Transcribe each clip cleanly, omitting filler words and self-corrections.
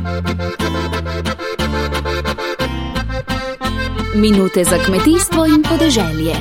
Minute za kmetijstvo in podeželje.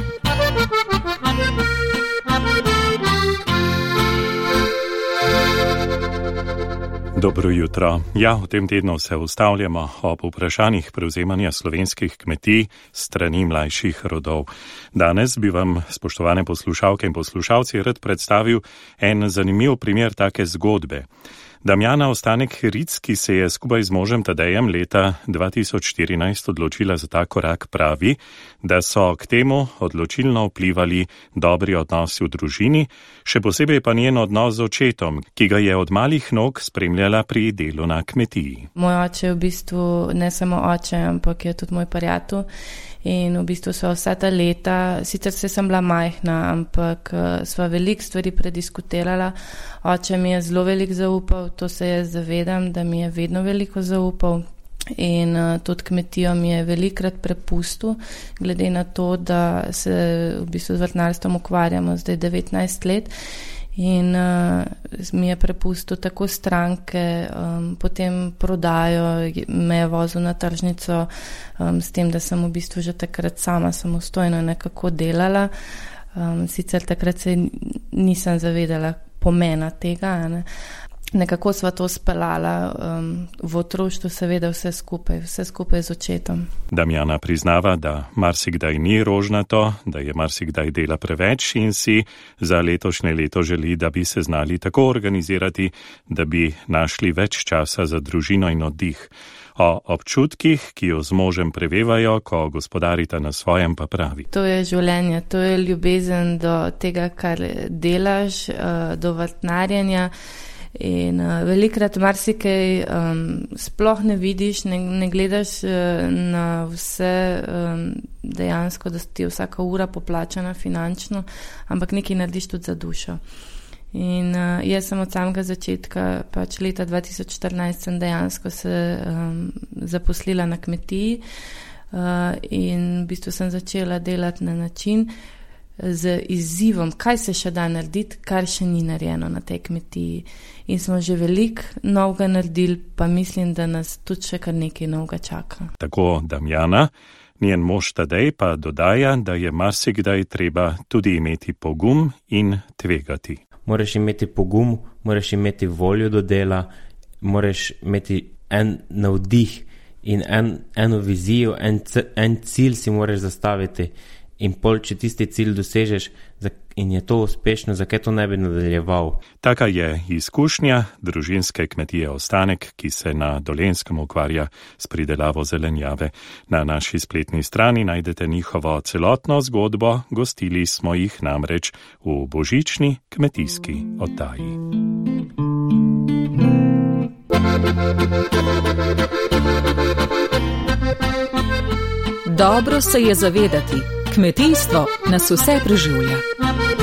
Dobro jutro. Ja, v tem tednu se ustavljamo ob vprašanjih prevzemanja slovenskih kmetij strani mlajših rodov. Danes bi vam, spoštovane poslušalke in poslušalci, rad predstavil en zanimiv primer take zgodbe. Damjana Ostanek-Ric, ki se je skupaj z možem Tadejem leta 2014 odločila za ta korak, pravi, da so k temu odločilno vplivali dobri odnosi v družini, še posebej pa njen odnos z očetom, ki ga je od malih nog spremljala pri delu na kmetiji. Moj oče je v bistvu ne samo oče, ampak je tudi moj prijatelj. In v bistvu so vsa ta leta, sicer sem bila majhna, ampak sva veliko stvari prediskutirala. Oče mi je zelo veliko zaupal, to se jaz zavedam, da mi je vedno veliko zaupal. In tudi kmetijo mi je velikrat prepustil, glede na to, da se v bistvu z vrtnarstvom ukvarjamo zdaj 19 let. In mi je prepustil tako stranke, potem prodajo, me je vozil na tržnico, s tem, da sem v bistvu že takrat sama samostojno nekako delala. Sicer takrat se nisem zavedala pomena tega, ne. Nekako sva to speljala v otroštvu, seveda vse skupaj z očetom. Damjana priznava, da marsikdaj ni rožnato, da je marsikdaj dela preveč in si za letošnje leto želi, da bi se znali tako organizirati, da bi našli več časa za družino in oddih. O občutkih, ki jo z možem prevevajo, ko gospodarita na svojem, pa pravi. To je življenje, to je ljubezen do tega, kar delaš, do vrtnarjenja. In velikrat marsikaj sploh ne vidiš, ne gledaš na vse dejansko, da ti je vsaka ura poplačana finančno, ampak nekaj narediš tudi za dušo. In jaz sem od samega začetka, pač leta 2014 sem dejansko se zaposlila na kmetiji in v bistvu sem začela delati na način, z izzivom, kaj se še da narediti, kar še ni narejeno na tej kmetiji. In smo že veliko novega naredili, pa mislim, da nas tudi še kar nekaj novega čaka. Tako Damjana, njen mož Tadej pa dodaja, da je marsikdaj treba tudi imeti pogum in tvegati. Moraš imeti pogum, moraš imeti voljo do dela, moraš imeti en navdih in eno vizijo, en cilj si moraš zastaviti. In pol, če tisti cilj dosežeš in je to uspešno, zakaj to ne bi nadaljeval? Taka je izkušnja družinske kmetije Ostanek, ki se na Dolenjskem ukvarja s pridelavo zelenjave. Na naši spletni strani najdete njihovo celotno zgodbo, gostili smo jih namreč v božični kmetijski oddaji. Dobro se je zavedati, kmetijstvo nas vse preživlja.